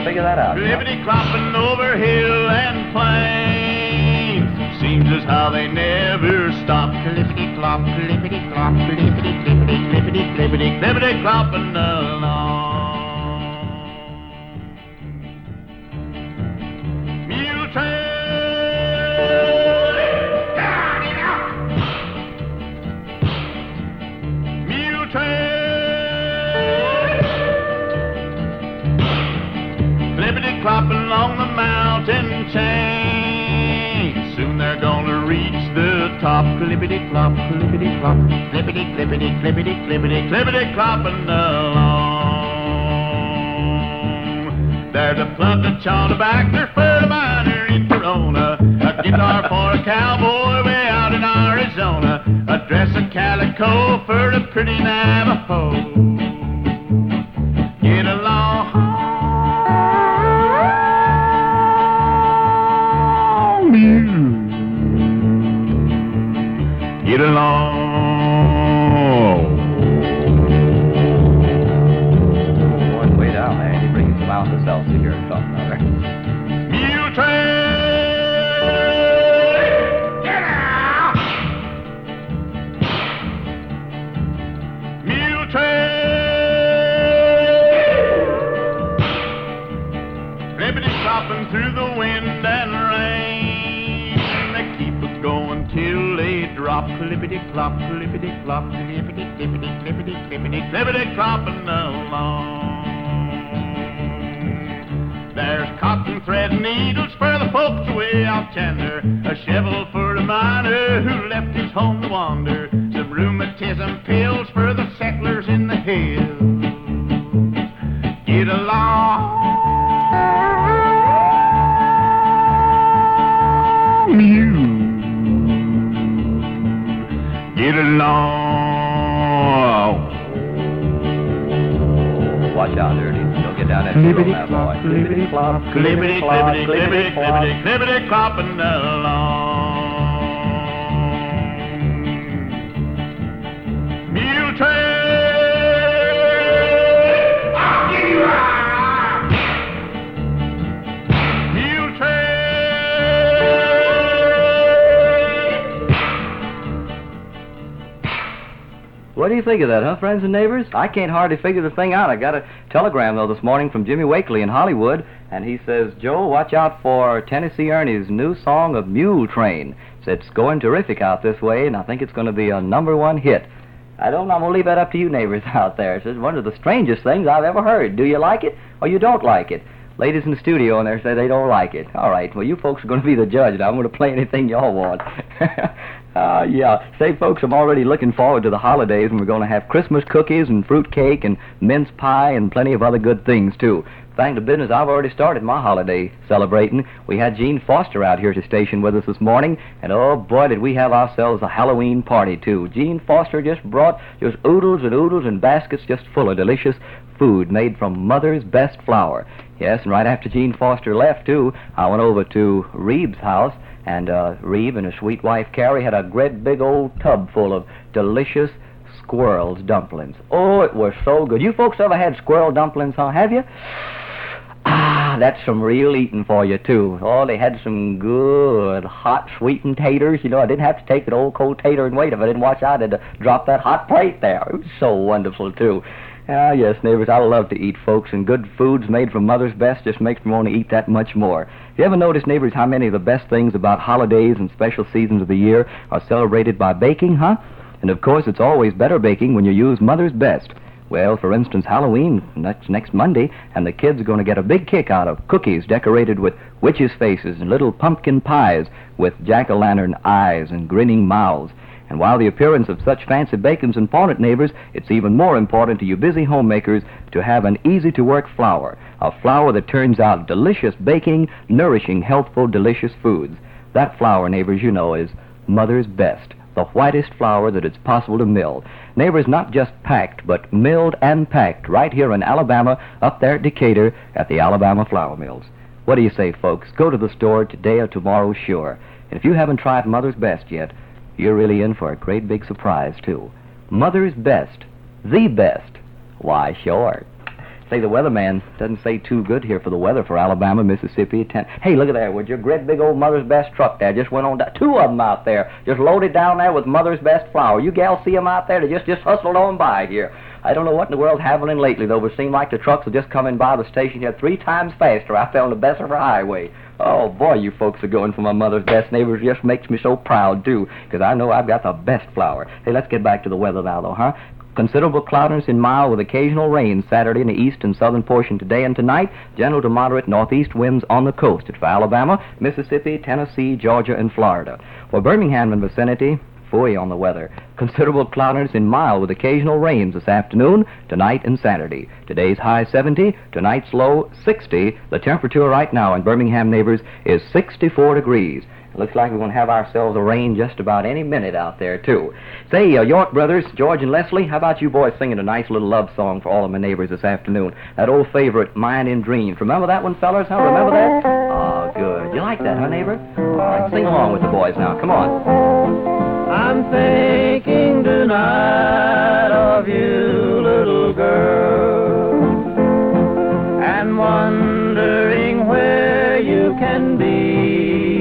figure that out. Clippity-clopping over hill and plain. Seems as how they never stop. Clippity-clop, clippity-clop, clippity-clippity, clippity-clippity, clippity-clopping along. Mule train. Mule train. Clippity-clopping along the mountain chain. Soon they're gonna reach the top. Clippity-clop, clippity-clop, clippity-clippity, clippity-clippity, clippity-clopping along. There's a plunge on the back, there's for the miner in Corona, a guitar for a cowboy way out in Arizona, a dress of calico for the pretty Navajo. Get along. Get along. Boy, way down there, he brings some ounces of here or something or other. Mule train. Get out. Mule train. Clippity-clopping through the wind and rain. They keep it going till they drop. Clippity-clop, clippity-clop, clippity-clippity, clippity-clippity, clippity-clopping along. There's cotton thread needles for the folks away out yonder, a shovel for the miner who left his home to wander, some rheumatism pills for the settlers in the hills. Get along. Get along. Watch out, Dirty. Don't get down that hill now, boy. Clippity-clop, clippity-clippity, clippity-clippity, clippity-clopping along. Mule train. I'll give you a mule train. What do you think of that, huh, friends and neighbors? I can't hardly figure the thing out. I got a telegram, though, this morning from Jimmy Wakely in Hollywood, and he says, Joe, watch out for Tennessee Ernie's new song of Mule Train. Said it's going terrific out this way, and I think it's going to be a #1 hit. I don't know. I'm going to leave that up to you neighbors out there. It's just one of the strangest things I've ever heard. Do you like it, or you don't like it? Ladies in the studio in there say they don't like it. All right, well, you folks are going to be the judge, and I'm going to play anything y'all want. Yeah. Say, folks, I'm already looking forward to the holidays, and we're going to have Christmas cookies and fruit cake and mince pie and plenty of other good things, too. Thanks to business, I've already started my holiday celebrating. We had Gene Foster out here to station with us this morning, and oh, boy, did we have ourselves a Halloween party, too. Gene Foster just brought just oodles and baskets just full of delicious food made from Mother's Best flour. Yes, and right after Gene Foster left, too, I went over to Reeve's house, and Reeve and his sweet wife, Carrie, had a great big old tub full of delicious squirrel's dumplings. Oh, it was so good. You folks ever had squirrel dumplings, huh? Have you? Ah, that's some real eating for you, too. Oh, they had some good hot sweetened taters. You know, I didn't have to take an old cold tater and wait. If I didn't watch out, I had to drop that hot plate there. It was so wonderful, too. Ah, yes, neighbors, I love to eat, folks, and good foods made from Mother's Best just makes me want to eat that much more. You ever notice, neighbors, how many of the best things about holidays and special seasons of the year are celebrated by baking, huh? And, of course, it's always better baking when you use Mother's Best. Well, for instance, Halloween, that's next Monday, and the kids are going to get a big kick out of cookies decorated with witches' faces and little pumpkin pies with jack-o'-lantern eyes and grinning mouths. And while the appearance of such fancy bacon's important, neighbors, it's even more important to you busy homemakers to have an easy-to-work flour, a flour that turns out delicious baking, nourishing, healthful, delicious foods. That flour, neighbors, you know, is Mother's Best, the whitest flour that it's possible to mill. Neighbors, not just packed, but milled and packed right here in Alabama, up there at Decatur at the Alabama Flour Mills. What do you say, folks? Go to the store today or tomorrow, sure. And if you haven't tried Mother's Best yet, you're really in for a great big surprise, too. Mother's Best. The best. Why, sure. Say, the weatherman doesn't say too good here for the weather for Alabama, Mississippi. Hey, look at there, with your great big old Mother's Best truck there. Just went on down. 2 of them out there, just loaded down there with Mother's Best flour. You gals see them out there? They just hustled on by here. I don't know what in the world's happening lately, though, but it seemed like the trucks are just coming by the station here 3 times faster out there on the Bessemer Highway. Oh, boy, you folks are going for my Mother's Best neighbors. It just makes me so proud, too, because I know I've got the best flour. Hey, let's get back to the weather now, though, huh? Considerable cloudiness in mild with occasional rain Saturday in the east and southern portion today and tonight. General to moderate northeast winds on the coast. It's for Alabama, Mississippi, Tennessee, Georgia, and Florida. For Birmingham and vicinity, phooey on the weather. Considerable cloudiness in mild with occasional rains this afternoon, tonight, and Saturday. Today's high 70, tonight's low 60. The temperature right now in Birmingham, neighbors, is 64 degrees. Looks like we're going to have ourselves a rain just about any minute out there, too. Say, York brothers, George and Leslie, how about you boys singing a nice little love song for all of my neighbors this afternoon? That old favorite, Mine in Dreams. Remember that one, fellas? Huh? Remember that? Oh, good. You like that, huh, neighbor? All right, sing along with the boys now. Come on. I'm thinking tonight of you, little girl, and wondering where you can be.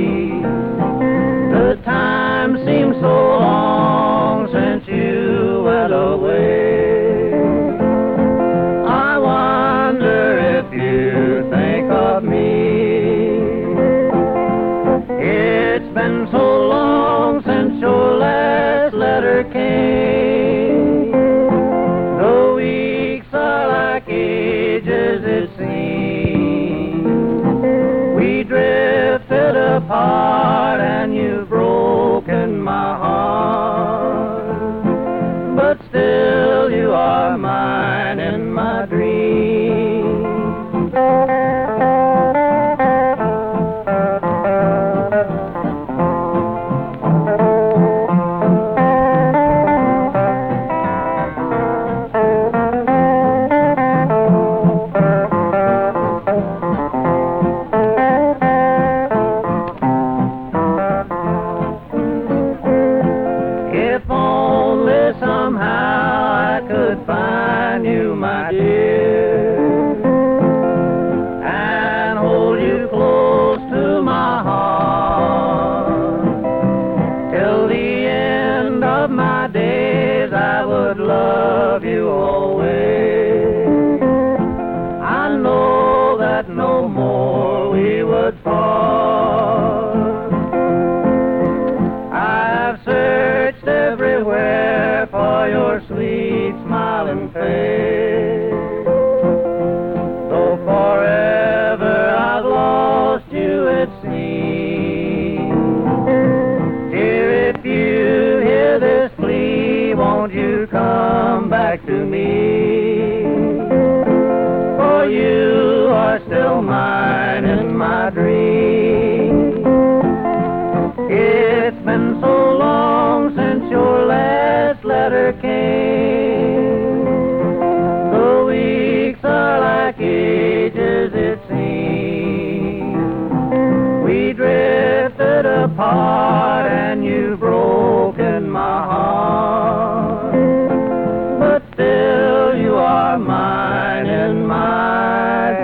The time seems so long since you went away. I wonder if you think of me. It's been so long since your last letter came. The weeks are like ages, it seems. We drifted apart and you've broken my heart, but still you are mine in my dreams. Apart and you've broken my heart, but still you are mine in my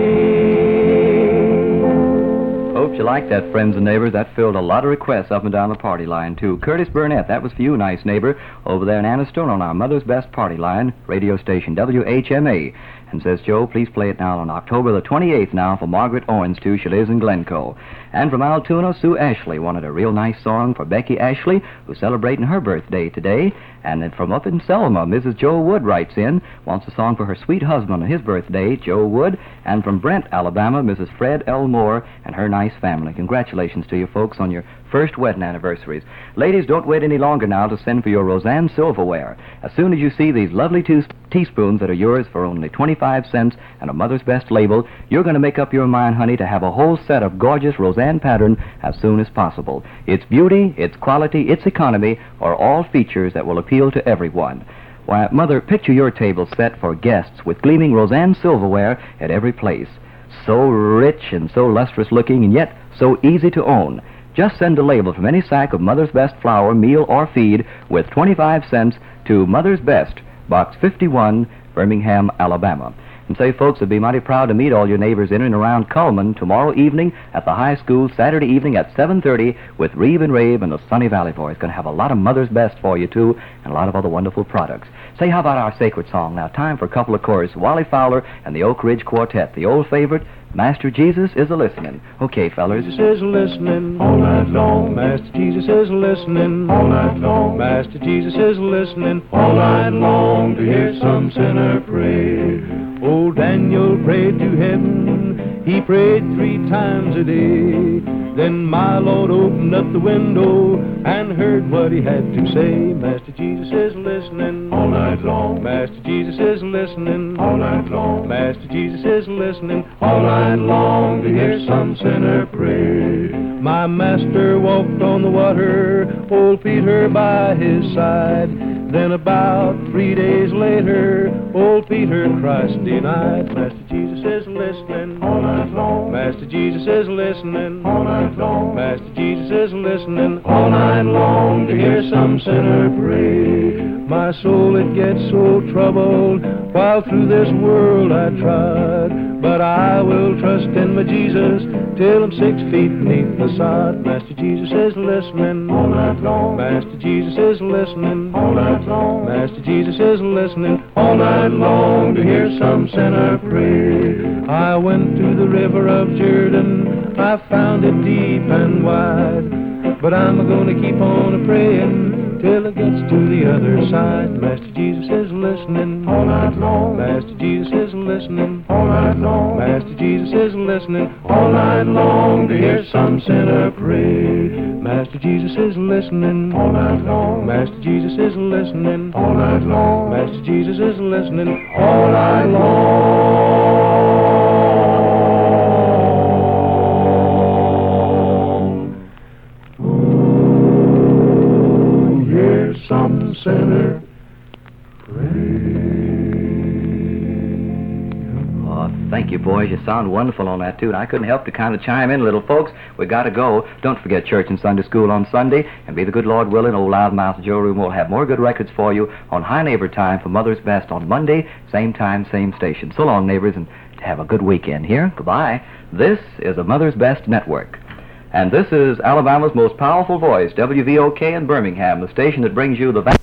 dreams. Hope you like that, friends and neighbors. That filled a lot of requests up and down the party line, too. Curtis Burnett, that was for you, nice neighbor, over there in Anniston on our Mother's Best party line, radio station WHMA. And says, Joe, please play it now on October the 28th now for Margaret Owens, too. She lives in Glencoe. And from Altoona, Sue Ashley wanted a real nice song for Becky Ashley, who's celebrating her birthday today. And then from up in Selma, Mrs. Joe Wood writes in, wants a song for her sweet husband on his birthday, Joe Wood. And from Brent, Alabama, Mrs. Fred L. Moore and her nice family. Congratulations to you folks on your first wedding anniversaries. Ladies, don't wait any longer now to send for your Roseanne silverware. As soon as you see these lovely teaspoons that are yours for only 25 cents and a Mother's Best label, you're going to make up your mind, honey, to have a whole set of gorgeous Roseanne pattern as soon as possible. Its beauty, its quality, its economy are all features that will appeal to everyone. Why, Mother, picture your table set for guests with gleaming Roseanne silverware at every place. So rich and so lustrous looking and yet so easy to own. Just send a label from any sack of Mother's Best flour, meal, or feed with 25 cents to Mother's Best, Box 51, Birmingham, Alabama. And say, folks, would be mighty proud to meet all your neighbors in and around Cullman tomorrow evening at the high school, Saturday evening at 7:30 with Reeve and Rave and the Sunny Valley Boys. Going to have a lot of Mother's Best for you, too, and a lot of other wonderful products. Say, how about our sacred song? Now, time for a couple of choruses. Wally Fowler and the Oak Ridge Quartet, the old favorite, Master Jesus is a-listening. Okay, fellers. Jesus is listening all night long. Master Jesus is listening all night long. Master Jesus is listening all night long to hear some sinner pray. Old Daniel prayed to heaven. He prayed 3 times a day. Then my Lord opened up the window and heard what he had to say. Master Jesus is listening all night long. Master Jesus is listening all night long. Master Jesus is listening all night long to hear some sinner pray. My master walked on the water, old Peter by his side. Then about 3 days later, old Peter Christ denied. Master Jesus is listening all night long. Master Jesus is listening all night long. Master Jesus is listening all night long to hear some sinner pray. My soul, it gets so troubled while through this world I trod. But I will trust in my Jesus till I'm 6 feet beneath the sod. Master Jesus is listening all night long. Master Jesus is listening all night long. Master Jesus is listening all night long to hear some sinner pray. I went to the river of Jordan, I found it deep and wide. But I'm gonna keep on a-praying till it gets to the other side. Master Jesus is listening all night long. Master Jesus is listening all night long. Master Jesus is listening all night long to hear some sinner pray. Master Jesus is listening all night long. Master Jesus is listening all night long. Master Jesus is listening all night long. Some sinner Thank you, boys. You sound wonderful on that tune. I couldn't help to kind of chime in a little, folks. We got to go. Don't forget church and Sunday school on Sunday. And be the good Lord willing, old Loudmouth Joe Room will have more good records for you on High Neighbor Time for Mother's Best on Monday, same time, same station. So long, neighbors, and have a good weekend here. Goodbye. This is a Mother's Best Network. And this is Alabama's most powerful voice, WVOK in Birmingham, the station that brings you the...